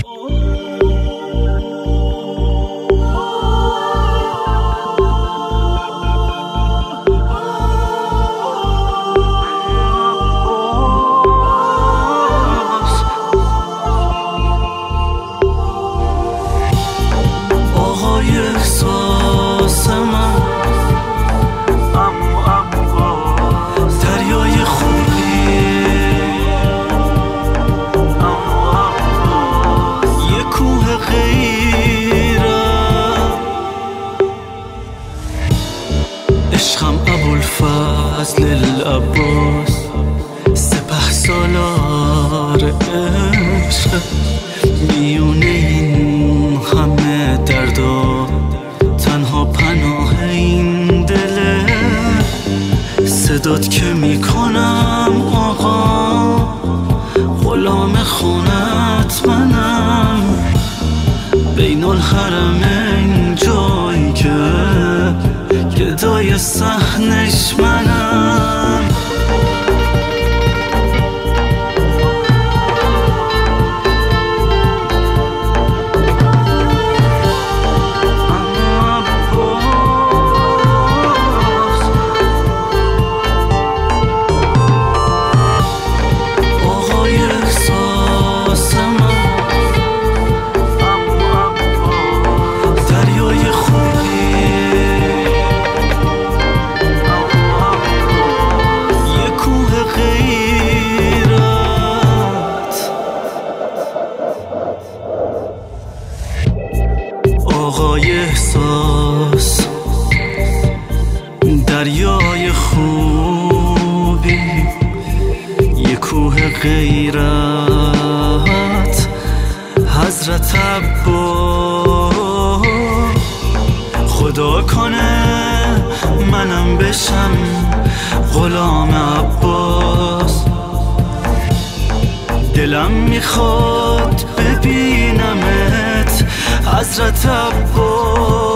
عشقم ابوالفضل العباس، سپه سالار عشق. میونه این همه دردا تنها پناه این دله. صدات که میکنم آقا، غلام خونت منم. بین الحرمین جایی که گدای صحنش منم. آقای احساس، دریای خوبی، یه کوه غیرت، حضرت عباس. خدا کنه منم بشم غلام عباس. دلم میخواد ببینمت حضرت عباس.